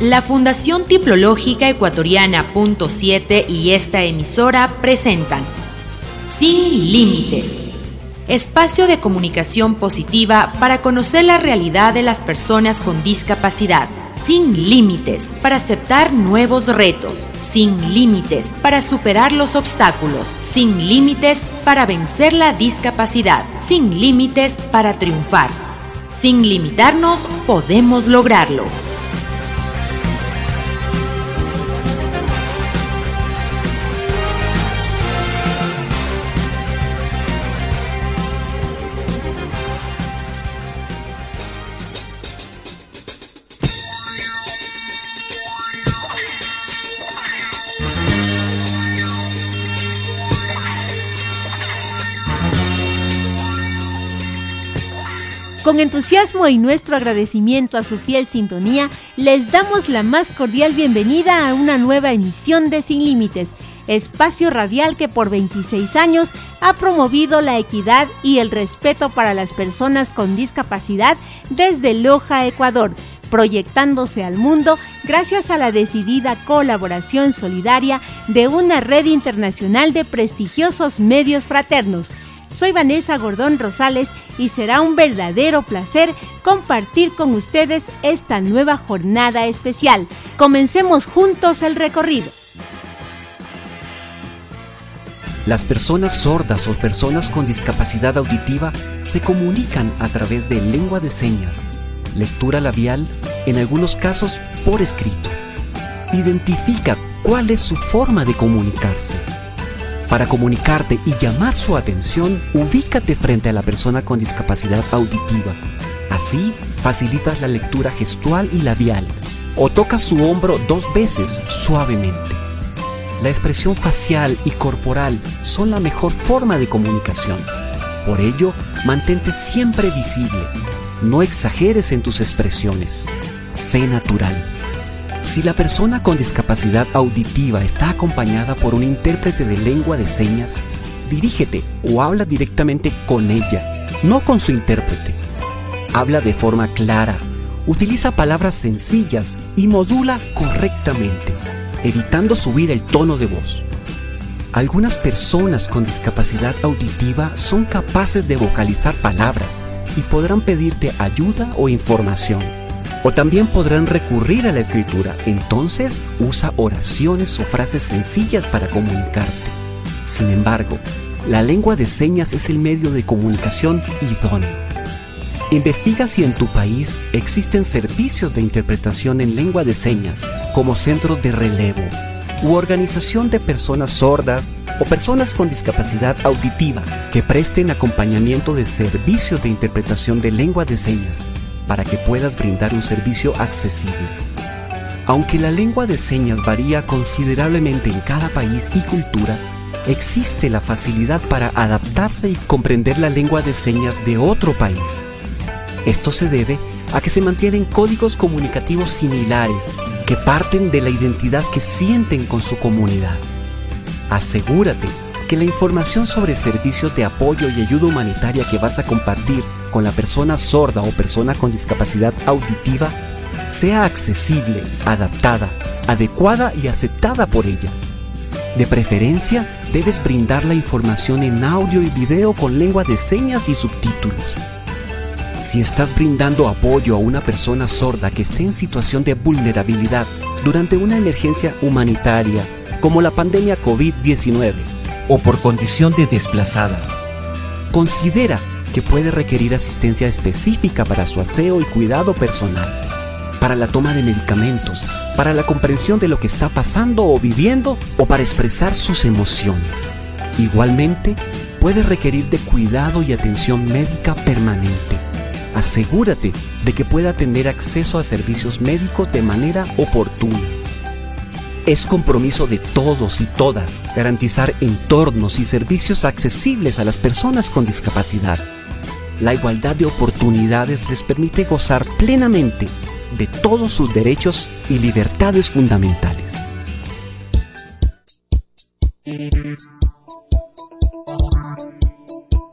La Fundación Tiplológica Ecuatoriana Punto 7 y esta emisora presentan Sin Límites, espacio de comunicación positiva para conocer la realidad de las personas con discapacidad. Sin límites para aceptar nuevos retos. Sin límites para superar los obstáculos. Sin límites para vencer la discapacidad. Sin límites para triunfar. Sin limitarnos podemos lograrlo. Con entusiasmo y nuestro agradecimiento a su fiel sintonía, les damos la más cordial bienvenida a una nueva emisión de Sin Límites, espacio radial que por 26 años ha promovido la equidad y el respeto para las personas con discapacidad desde Loja, Ecuador, proyectándose al mundo gracias a la decidida colaboración solidaria de una red internacional de prestigiosos medios fraternos. Soy Vanessa Gordón Rosales y será un verdadero placer compartir con ustedes esta nueva jornada especial. Comencemos juntos el recorrido. Las personas sordas o personas con discapacidad auditiva se comunican a través de lengua de señas, lectura labial, en algunos casos por escrito. Identifica cuál es su forma de comunicarse. Para comunicarte y llamar su atención, ubícate frente a la persona con discapacidad auditiva. Así, facilitas la lectura gestual y labial, o tocas su hombro 2 veces suavemente. La expresión facial y corporal son la mejor forma de comunicación. Por ello, mantente siempre visible. No exageres en tus expresiones. Sé natural. Si la persona con discapacidad auditiva está acompañada por un intérprete de lengua de señas, dirígete o habla directamente con ella, no con su intérprete. Habla de forma clara, utiliza palabras sencillas y modula correctamente, evitando subir el tono de voz. Algunas personas con discapacidad auditiva son capaces de vocalizar palabras y podrán pedirte ayuda o información. O también podrán recurrir a la escritura. Entonces, usa oraciones o frases sencillas para comunicarte. Sin embargo, la lengua de señas es el medio de comunicación idóneo. Investiga si en tu país existen servicios de interpretación en lengua de señas, como centros de relevo, u organización de personas sordas o personas con discapacidad auditiva que presten acompañamiento de servicios de interpretación de lengua de señas, para que puedas brindar un servicio accesible. Aunque la lengua de señas varía considerablemente en cada país y cultura, existe la facilidad para adaptarse y comprender la lengua de señas de otro país. Esto se debe a que se mantienen códigos comunicativos similares que parten de la identidad que sienten con su comunidad. Asegúrate que la información sobre servicios de apoyo y ayuda humanitaria que vas a compartir con la persona sorda o persona con discapacidad auditiva sea accesible, adaptada, adecuada y aceptada por ella. De preferencia, debes brindar la información en audio y video con lengua de señas y subtítulos. Si estás brindando apoyo a una persona sorda que esté en situación de vulnerabilidad durante una emergencia humanitaria, como la pandemia COVID-19, o por condición de desplazada, considera que puede requerir asistencia específica para su aseo y cuidado personal, para la toma de medicamentos, para la comprensión de lo que está pasando o viviendo o para expresar sus emociones. Igualmente, puede requerir de cuidado y atención médica permanente. Asegúrate de que pueda tener acceso a servicios médicos de manera oportuna. Es compromiso de todos y todas garantizar entornos y servicios accesibles a las personas con discapacidad. La igualdad de oportunidades les permite gozar plenamente de todos sus derechos y libertades fundamentales.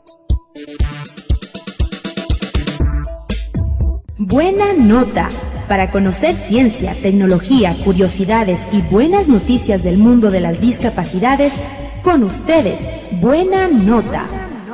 Buena nota Para conocer ciencia, tecnología, curiosidades y buenas noticias del mundo de las discapacidades, con ustedes, Buena Nota.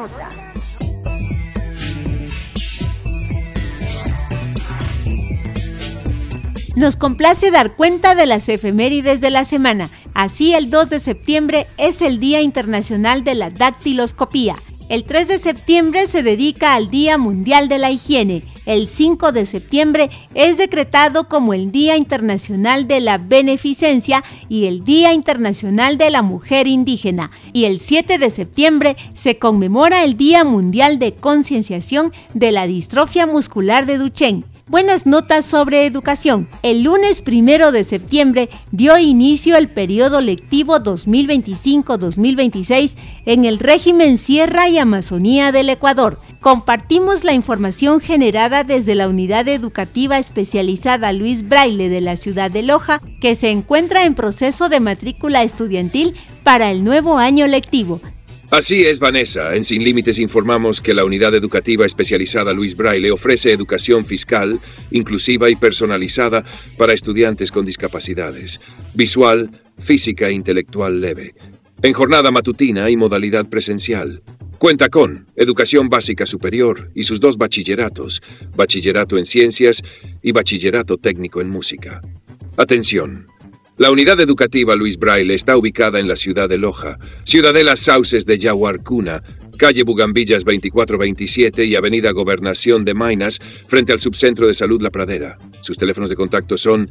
Nos complace dar cuenta de las efemérides de la semana. Así, el 2 de septiembre es el Día Internacional de la Dactiloscopía. El 3 de septiembre se dedica al Día Mundial de la Higiene. El 5 de septiembre es decretado como el Día Internacional de la Beneficencia y el Día Internacional de la Mujer Indígena. Y el 7 de septiembre se conmemora el Día Mundial de Concienciación de la Distrofia Muscular de Duchenne. Buenas notas sobre educación. El lunes 1 de septiembre dio inicio el periodo lectivo 2025-2026 en el régimen Sierra y Amazonía del Ecuador. Compartimos la información generada desde la Unidad Educativa Especializada Luis Braille de la ciudad de Loja, que se encuentra en proceso de matrícula estudiantil para el nuevo año lectivo. Así es, Vanessa. En Sin Límites informamos que la Unidad Educativa Especializada Luis Braille ofrece educación fiscal, inclusiva y personalizada para estudiantes con discapacidades visual, física e intelectual leve, en jornada matutina y modalidad presencial. Cuenta con educación básica superior y sus 2 bachilleratos, bachillerato en ciencias y bachillerato técnico en música. Atención. La Unidad Educativa Luis Braille está ubicada en la ciudad de Loja, Ciudadela Sauces de Yaguarcuna, calle Bugambillas 2427 y avenida Gobernación de Maynas, frente al Subcentro de Salud La Pradera. Sus teléfonos de contacto son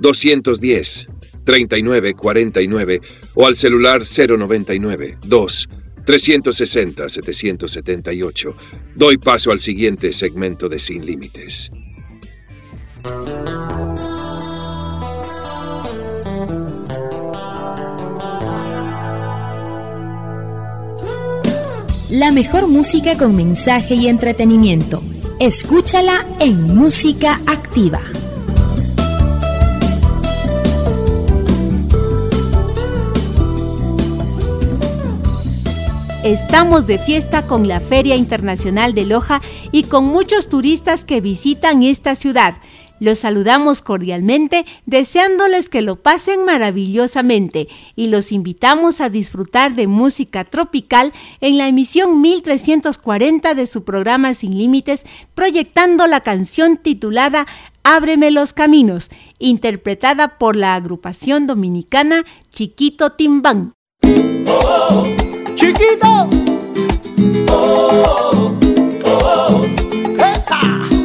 210-3949 o al celular 099-2-360-778. Doy paso al siguiente segmento de Sin Límites. La mejor música con mensaje y entretenimiento. Escúchala en Música Activa. Estamos de fiesta con la Feria Internacional de Loja y con muchos turistas que visitan esta ciudad. Los saludamos cordialmente, deseándoles que lo pasen maravillosamente y los invitamos a disfrutar de música tropical en la emisión 1340 de su programa Sin Límites, proyectando la canción titulada Ábreme los Caminos, interpretada por la agrupación dominicana Chiquito Timbán. Oh, chiquito, oh, oh, esa.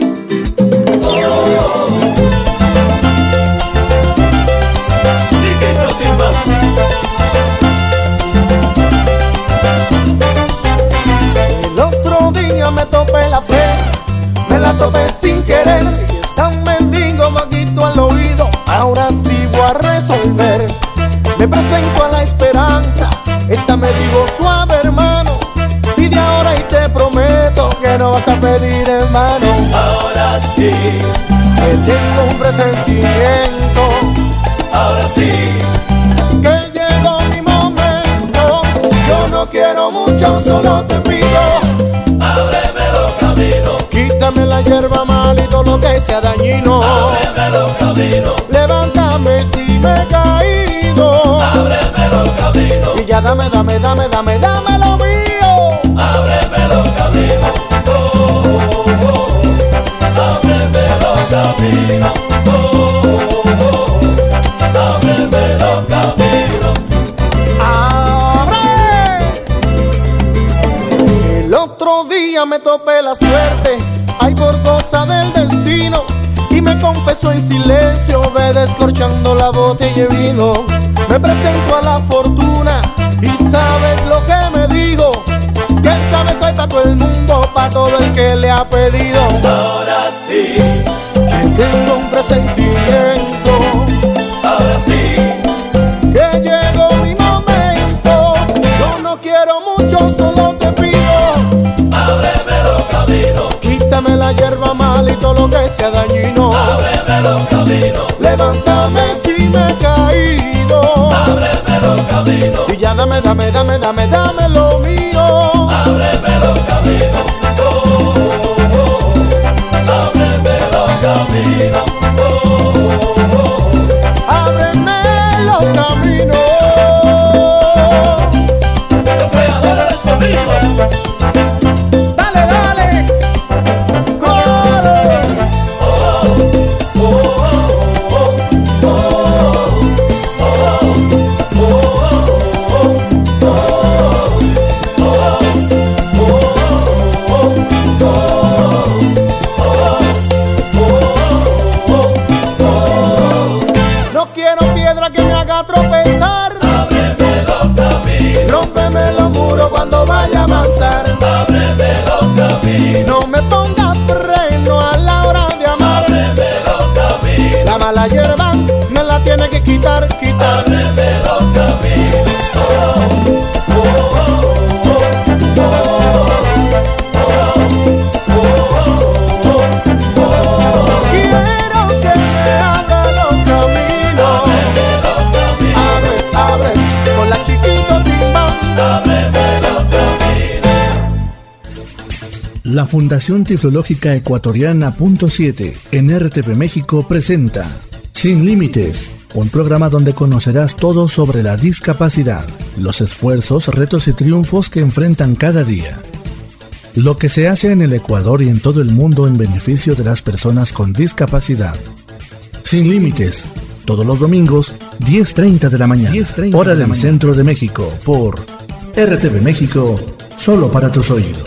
El otro día me topé la fe, me la topé sin querer y está un mendigo vaguito al oído. Ahora sí voy a resolver. Me presento a la esperanza, esta me dijo suave hermano, pide ahora y te prometo que no vas a pedir en vano. Ahora sí, que tengo un presentimiento. Ahora sí, que llegó mi momento. Yo no quiero mucho, solo te pido, ábreme los caminos. Quítame la hierba mal y todo lo que sea dañino. Ábreme los caminos. Levántame si me he caído. Ábreme los caminos. Y ya dame lo mío. Ábreme los caminos. Ábreme los caminos. Ábreme los caminos. ¡Abre! El otro día me topé la suerte, ay, por cosa del destino, y me confesó en silencio, ve descorchando la botella de vino. Me presento a la fortuna y sabes lo que me dijo, que esta vez hay para todo el mundo, para todo el que le ha pedido. Ahora sí, que tengo un presentimiento. Ahora sí, que llegó mi momento. Yo no quiero mucho, solo te pido, ábreme los caminos. Quítame la hierba mal y todo lo que sea dañino. Ábreme los caminos. Levántame si me he caído. Ábreme los caminos. Y ya dame lo mío. Ábreme los caminos. Ábreme los caminos. piedra que me haga tropezar. Ábreme los caminos. Rómpeme los muros cuando vaya a avanzar. Ábreme los caminos. No me ponga freno a la hora de amar. Ábreme los caminos. La mala hierba me la tiene que quitar. Ábreme los caminos. Quiero que me abra los caminos. Abre, con la chiquito timbán. La Fundación Tiflológica Ecuatoriana .7 en RTV México presenta Sin Límites, un programa donde conocerás todo sobre la discapacidad, los esfuerzos, retos y triunfos que enfrentan cada día. Lo que se hace en el Ecuador y en todo el mundo en beneficio de las personas con discapacidad. Sin Límites, todos los domingos, 10:30 de la mañana, hora del centro de México, por RTV México, solo para tus oídos.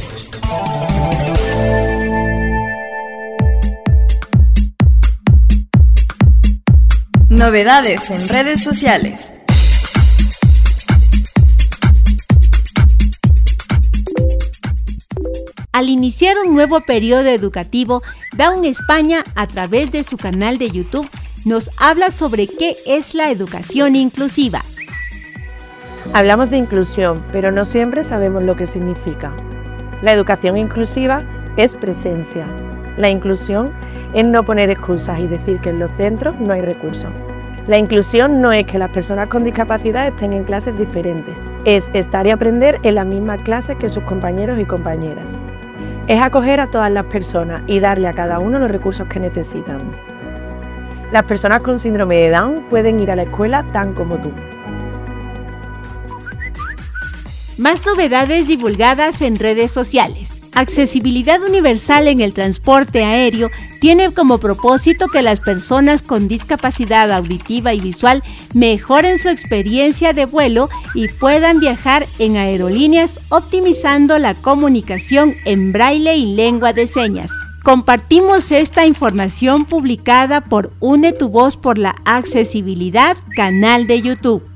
Novedades en redes sociales. Al iniciar un nuevo periodo educativo, Down España, a través de su canal de YouTube, nos habla sobre qué es la educación inclusiva. Hablamos de inclusión, pero no siempre sabemos lo que significa. La educación inclusiva es presencia. La inclusión es no poner excusas y decir que en los centros no hay recursos. La inclusión no es que las personas con discapacidad estén en clases diferentes, es estar y aprender en la misma clase que sus compañeros y compañeras. Es acoger a todas las personas y darle a cada uno los recursos que necesitan. Las personas con síndrome de Down pueden ir a la escuela tan como tú. Más novedades divulgadas en redes sociales. Accesibilidad universal en el transporte aéreo tiene como propósito que las personas con discapacidad auditiva y visual mejoren su experiencia de vuelo y puedan viajar en aerolíneas optimizando la comunicación en braille y lengua de señas. Compartimos esta información publicada por Une tu Voz por la Accesibilidad, canal de YouTube.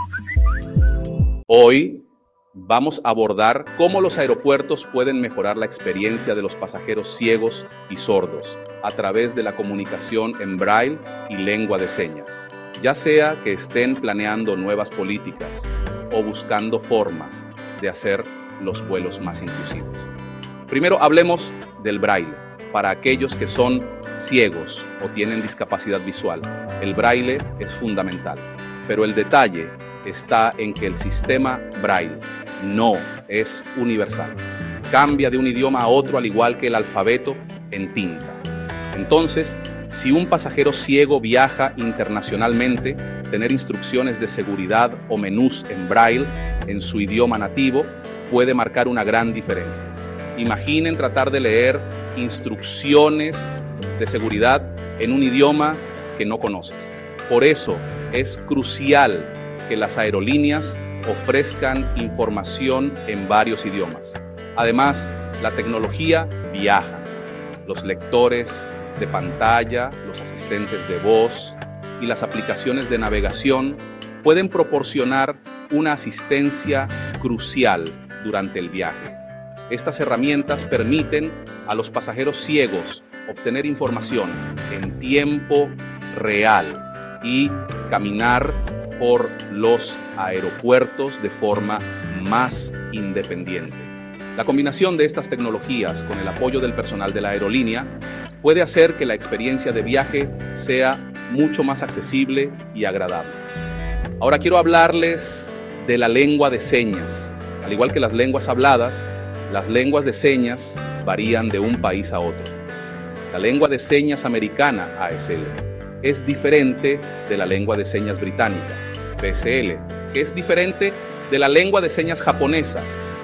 Hoy vamos a abordar cómo los aeropuertos pueden mejorar la experiencia de los pasajeros ciegos y sordos a través de la comunicación en braille y lengua de señas, ya sea que estén planeando nuevas políticas o buscando formas de hacer los vuelos más inclusivos. Primero hablemos del braille. Para aquellos que son ciegos o tienen discapacidad visual, el braille es fundamental, pero el detalle está en que el sistema braille no es universal. Cambia de un idioma a otro al igual que el alfabeto en tinta. Entonces, si un pasajero ciego viaja internacionalmente, tener instrucciones de seguridad o menús en braille en su idioma nativo puede marcar una gran diferencia. Imaginen tratar de leer instrucciones de seguridad en un idioma que no conoces. Por eso es crucial que las aerolíneas ofrezcan información en varios idiomas. Además, la tecnología viaja. Los lectores de pantalla, los asistentes de voz y las aplicaciones de navegación pueden proporcionar una asistencia crucial durante el viaje. Estas herramientas permiten a los pasajeros ciegos obtener información en tiempo real y caminar por los aeropuertos de forma más independiente. La combinación de estas tecnologías con el apoyo del personal de la aerolínea puede hacer que la experiencia de viaje sea mucho más accesible y agradable. Ahora quiero hablarles de la lengua de señas. Al igual que las lenguas habladas, las lenguas de señas varían de un país a otro. La lengua de señas americana, ASL, es diferente de la lengua de señas británica, BSL, que es diferente de la lengua de señas japonesa,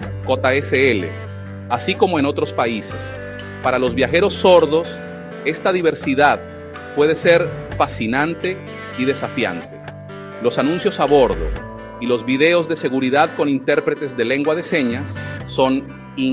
JSL, así como en otros países. Para los viajeros sordos, esta diversidad puede ser fascinante y desafiante. Los anuncios a bordo y los videos de seguridad con intérpretes de lengua de señas son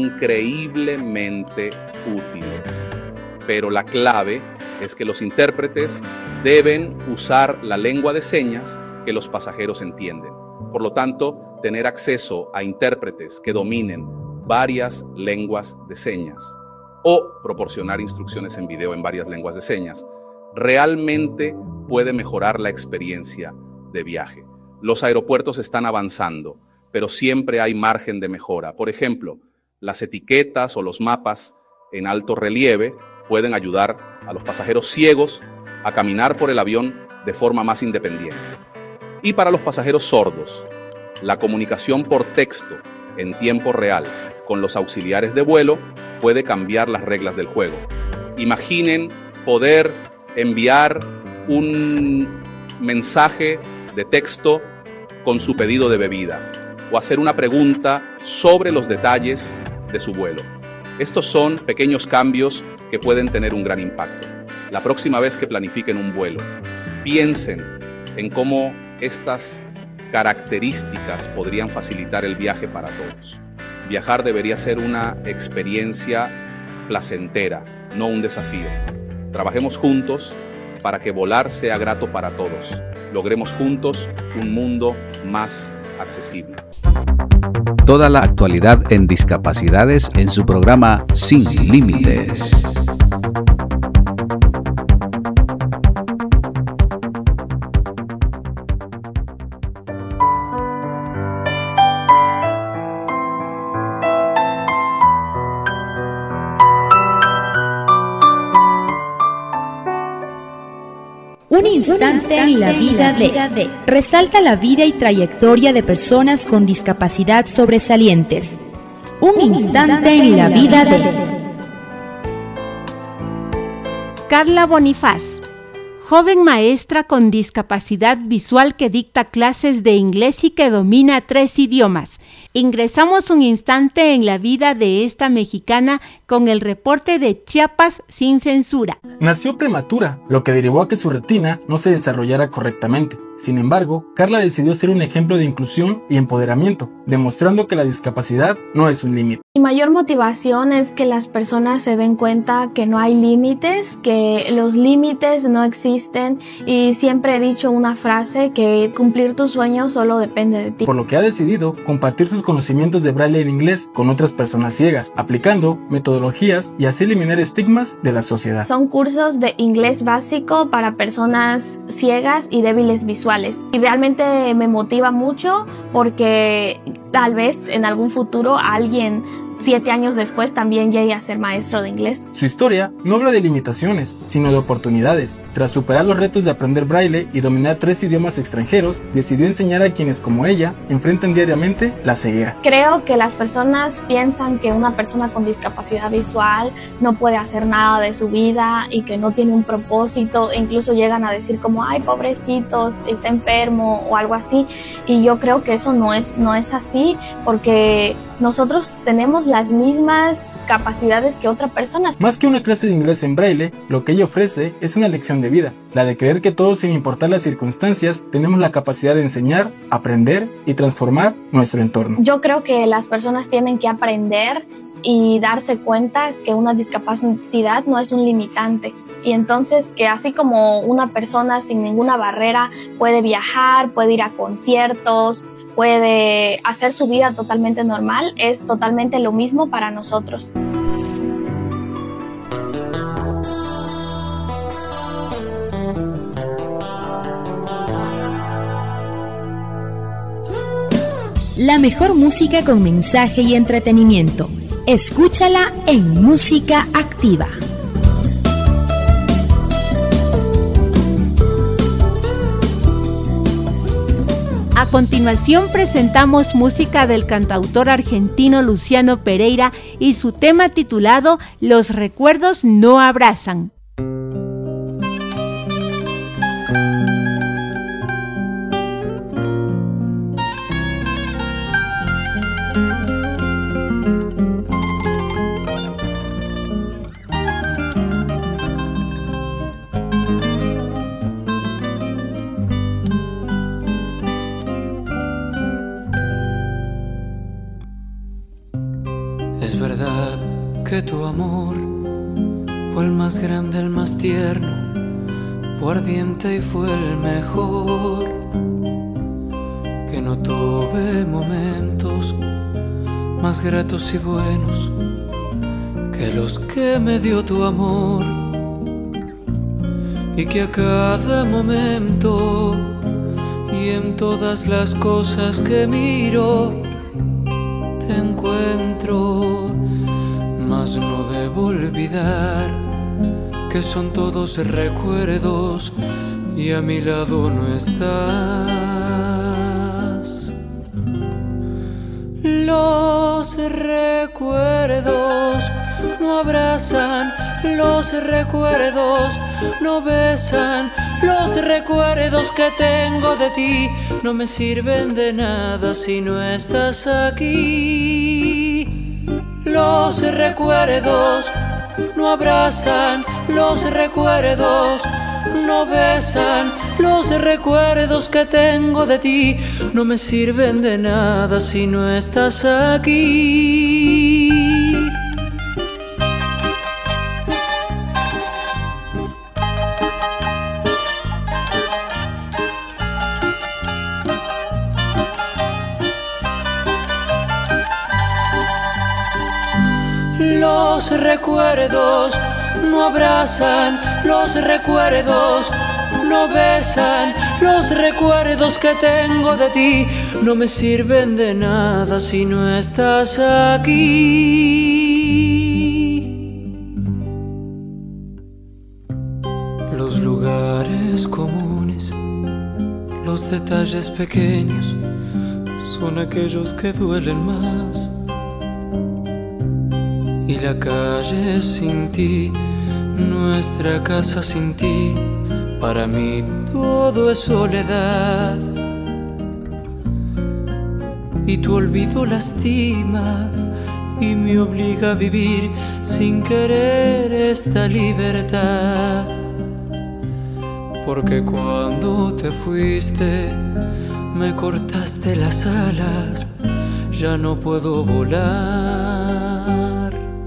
increíblemente útiles. Pero la clave es que los intérpretes deben usar la lengua de señas que los pasajeros entienden. Por lo tanto, tener acceso a intérpretes que dominen varias lenguas de señas o proporcionar instrucciones en video en varias lenguas de señas realmente puede mejorar la experiencia de viaje. Los aeropuertos están avanzando, pero siempre hay margen de mejora. Por ejemplo, las etiquetas o los mapas en alto relieve pueden ayudar a los pasajeros ciegos a caminar por el avión de forma más independiente. Y para los pasajeros sordos, la comunicación por texto en tiempo real con los auxiliares de vuelo puede cambiar las reglas del juego. Imaginen poder enviar un mensaje de texto con su pedido de bebida o hacer una pregunta sobre los detalles de su vuelo. Estos son pequeños cambios que pueden tener un gran impacto. La próxima vez que planifiquen un vuelo, piensen en cómo estas características podrían facilitar el viaje para todos. Viajar debería ser una experiencia placentera, no un desafío. Trabajemos juntos para que volar sea grato para todos. Logremos juntos un mundo más accesible. Toda la actualidad en discapacidades en su programa Sin Límites. Un instante en la vida de. Resalta la vida y trayectoria de personas con discapacidad sobresalientes. Un instante en la vida de. Carla Bonifaz, joven maestra con discapacidad visual que dicta clases de inglés y que domina 3 idiomas. Ingresamos un instante en la vida de esta mexicana con el reporte de Chiapas sin censura. Nació prematura, lo que derivó a que su retina no se desarrollara correctamente. Sin embargo, Carla decidió ser un ejemplo de inclusión y empoderamiento, demostrando que la discapacidad no es un límite. Mi mayor motivación es que las personas se den cuenta que no hay límites, que los límites no existen, y siempre he dicho una frase, que cumplir tus sueños solo depende de ti. Por lo que ha decidido compartir sus conocimientos de braille en inglés con otras personas ciegas, aplicando metodologías y así eliminar estigmas de la sociedad. Son cursos de inglés básico para personas ciegas y débiles visuales. Y realmente me motiva mucho porque tal vez en algún futuro alguien 7 años después también llegue a ser maestro de inglés. Su historia no habla de limitaciones, sino de oportunidades. Tras superar los retos de aprender braille y dominar 3 idiomas extranjeros, decidió enseñar a quienes como ella enfrentan diariamente la ceguera. Creo que las personas piensan que una persona con discapacidad visual no puede hacer nada de su vida y que no tiene un propósito, e incluso llegan a decir como, ay, pobrecitos, está enfermo o algo así, y yo creo que eso no es así, porque nosotros tenemos las mismas capacidades que otra persona. Más que una clase de inglés en braille, lo que ella ofrece es una lección de vida, la de creer que todos, sin importar las circunstancias, tenemos la capacidad de enseñar, aprender y transformar nuestro entorno. Yo creo que las personas tienen que aprender y darse cuenta que una discapacidad no es un limitante. Y entonces que así como una persona sin ninguna barrera puede viajar, puede ir a conciertos, puede hacer su vida totalmente normal, es totalmente lo mismo para nosotros. La mejor música con mensaje y entretenimiento. Escúchala en Música Activa. A continuación presentamos música del cantautor argentino Luciano Pereira y su tema titulado Los recuerdos no abrazan. Es verdad que tu amor fue el más grande, el más tierno, fue ardiente y fue el mejor. no tuve momentos más gratos y buenos que los que me dio tu amor, y que a cada momento y en todas las cosas que miro te encuentro. Mas no debo olvidar que son todos recuerdos y a mi lado no estás. Los recuerdos no abrazan, los recuerdos no besan, los recuerdos que tengo de ti no me sirven de nada si no estás aquí. Los recuerdos no abrazan, los recuerdos no besan, los recuerdos que tengo de ti no me sirven de nada si no estás aquí. Los recuerdos no abrazan, los recuerdos no besan, los recuerdos que tengo de ti no me sirven de nada si no estás aquí. Los lugares comunes, los detalles pequeños son aquellos que duelen más. Y la calle sin ti, nuestra casa sin ti, para mí todo es soledad. Y tu olvido lastima y me obliga a vivir sin querer esta libertad. Porque cuando te fuiste, me cortaste las alas, ya no puedo volar.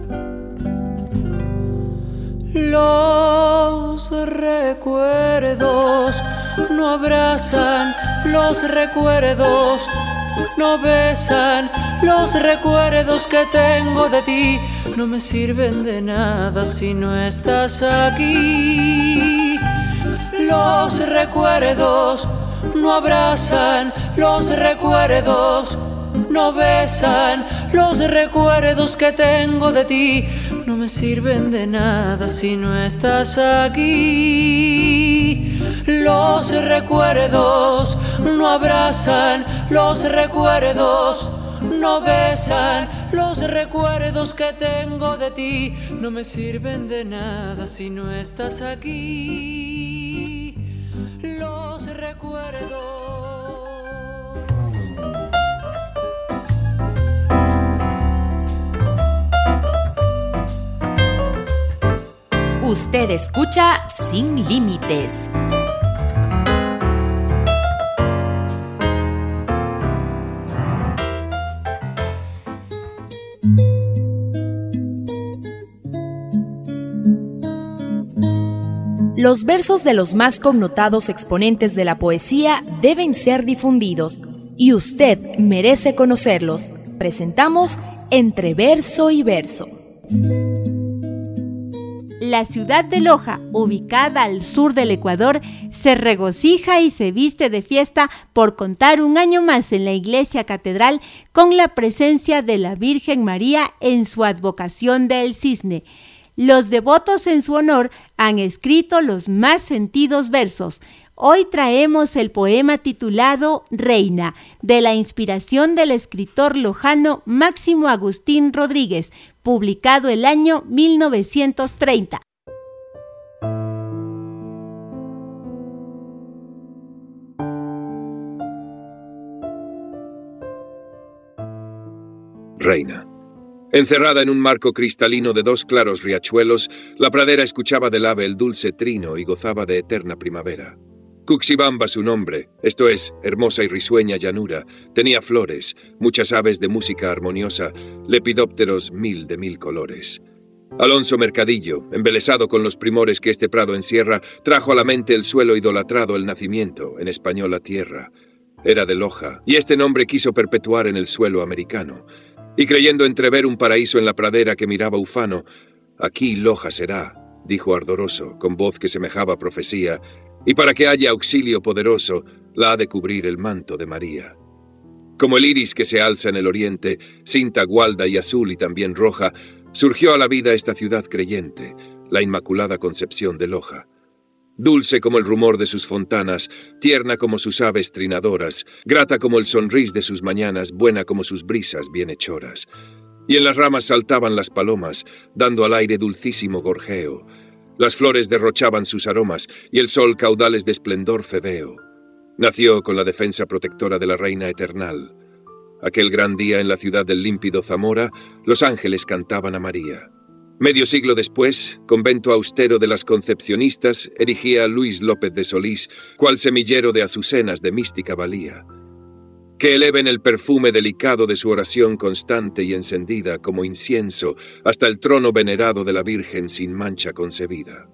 Los recuerdos no abrazan, los recuerdos no besan, los recuerdos que tengo de ti no me sirven de nada si no estás aquí. Los recuerdos no abrazan, los recuerdos no besan, los recuerdos que tengo de ti no me sirven de nada si no estás aquí. Los recuerdos no abrazan, los recuerdos no besan, los recuerdos que tengo de ti no me sirven de nada si no estás aquí. Los recuerdos. Usted escucha Sin Límites. Los versos de los más connotados exponentes de la poesía deben ser difundidos y usted merece conocerlos. Presentamos Entre Verso y Verso. La ciudad de Loja, ubicada al sur del Ecuador, se regocija y se viste de fiesta por contar un año más en la iglesia catedral con la presencia de la Virgen María en su advocación del Cisne. Los devotos en su honor han escrito los más sentidos versos. Hoy traemos el poema titulado Reina, de la inspiración del escritor lojano Máximo Agustín Rodríguez, publicado el año 1930. Reina. Encerrada en un marco cristalino de dos claros riachuelos, la pradera escuchaba del ave el dulce trino y gozaba de eterna primavera. Cuxibamba su nombre, esto es, hermosa y risueña llanura, tenía flores, muchas aves de música armoniosa, lepidópteros mil de mil colores. Alonso Mercadillo, embelesado con los primores que este prado encierra, trajo a la mente el suelo idolatrado, el nacimiento, en español la tierra. era de Loja, y este nombre quiso perpetuar en el suelo americano. Y creyendo entrever un paraíso en la pradera que miraba ufano, «Aquí Loja será», dijo ardoroso, con voz que semejaba profecía, «y para que haya auxilio poderoso, la ha de cubrir el manto de María». Como el iris que se alza en el oriente, cinta gualda y azul y también roja, surgió a la vida esta ciudad creyente, la Inmaculada Concepción de Loja. Dulce como el rumor de sus fontanas, tierna como sus aves trinadoras, grata como el sonris de sus mañanas, buena como sus brisas bienhechoras. Y en las ramas saltaban las palomas, dando al aire dulcísimo gorjeo. Las flores derrochaban sus aromas, y el sol caudales de esplendor febeo. Nació con la defensa protectora de la Reina Eternal. Aquel gran día en la ciudad del límpido Zamora, los ángeles cantaban a María. Medio siglo después, convento austero de las concepcionistas erigía a Luis López de Solís, cual semillero de azucenas de mística valía. Que eleven el perfume delicado de su oración constante y encendida como incienso hasta el trono venerado de la Virgen sin mancha concebida.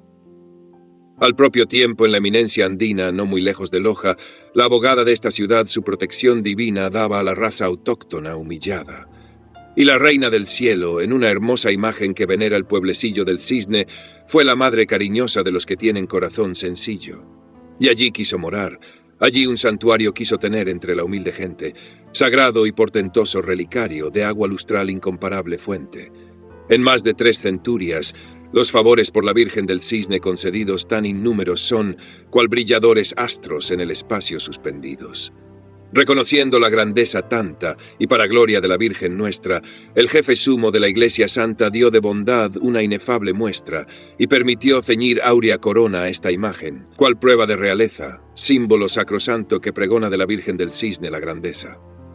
Al propio tiempo, en la eminencia andina, no muy lejos de Loja, la abogada de esta ciudad su protección divina daba a la raza autóctona humillada. Y la reina del cielo, en una hermosa imagen que venera el pueblecillo del Cisne, fue la madre cariñosa de los que tienen corazón sencillo. Y allí quiso morar, allí un santuario quiso tener entre la humilde gente, sagrado y portentoso relicario de agua lustral incomparable fuente. En más de 3 centurias, los favores por la Virgen del Cisne concedidos tan innúmeros son, cual brilladores astros en el espacio suspendidos. Reconociendo la grandeza tanta, y para gloria de la Virgen nuestra, el jefe sumo de la Iglesia Santa dio de bondad una inefable muestra, y permitió ceñir áurea corona a esta imagen, cual prueba de realeza, símbolo sacrosanto que pregona de la Virgen del Cisne la grandeza.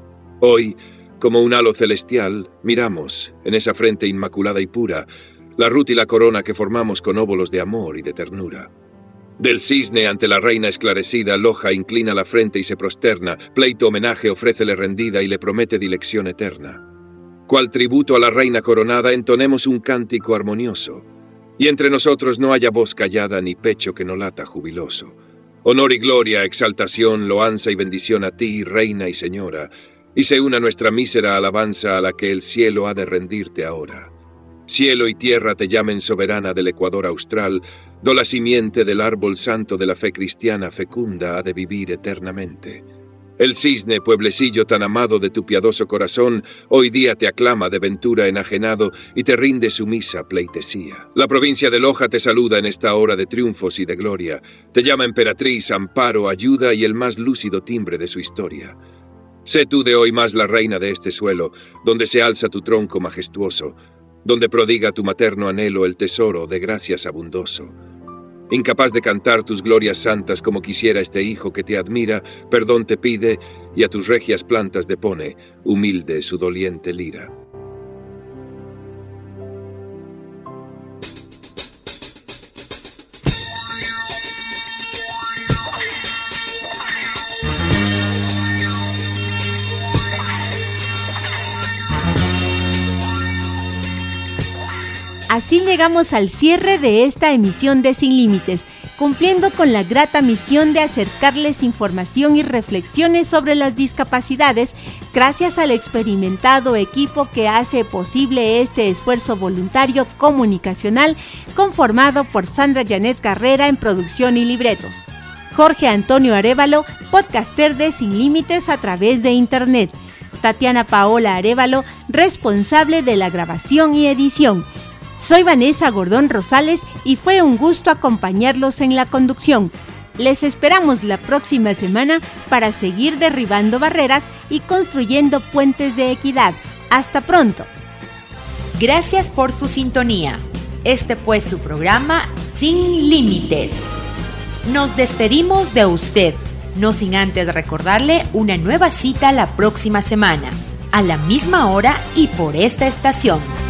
Hoy, como un halo celestial, miramos, en esa frente inmaculada y pura, la rútila corona que formamos con óvulos de amor y de ternura. Del cisne ante la reina esclarecida, Loja inclina la frente y se prosterna, pleito homenaje ofrécele rendida y le promete dilección eterna. Cual tributo a la reina coronada, entonemos un cántico armonioso, y entre nosotros no haya voz callada ni pecho que no lata jubiloso. Honor y gloria, exaltación, loanza y bendición a ti, reina y señora, y se una nuestra mísera alabanza a la que el cielo ha de rendirte ahora. Cielo y tierra te llamen soberana del Ecuador austral, do la simiente del árbol santo de la fe cristiana fecunda ha de vivir eternamente. El cisne, pueblecillo tan amado de tu piadoso corazón, hoy día te aclama de ventura enajenado y te rinde sumisa pleitesía. La provincia de Loja te saluda en esta hora de triunfos y de gloria, te llama emperatriz, amparo, ayuda y el más lúcido timbre de su historia. Sé tú de hoy más la reina de este suelo, donde se alza tu tronco majestuoso, donde prodiga tu materno anhelo el tesoro de gracias abundoso. Incapaz de cantar tus glorias santas como quisiera este hijo que te admira, perdón te pide y a tus regias plantas depone, humilde su doliente lira. Así llegamos al cierre de esta emisión de Sin Límites, cumpliendo con la grata misión de acercarles información y reflexiones sobre las discapacidades gracias al experimentado equipo que hace posible este esfuerzo voluntario comunicacional conformado por Sandra Janet Carrera en producción y libretos, Jorge Antonio Arévalo, podcaster de Sin Límites a través de Internet, Tatiana Paola Arévalo, responsable de la grabación y edición. Soy Vanessa Gordón Rosales y fue un gusto acompañarlos en la conducción. Les esperamos la próxima semana para seguir derribando barreras y construyendo puentes de equidad. ¡Hasta pronto! Gracias por su sintonía. Este fue su programa Sin Límites. Nos despedimos de usted, no sin antes recordarle una nueva cita la próxima semana, a la misma hora y por esta estación.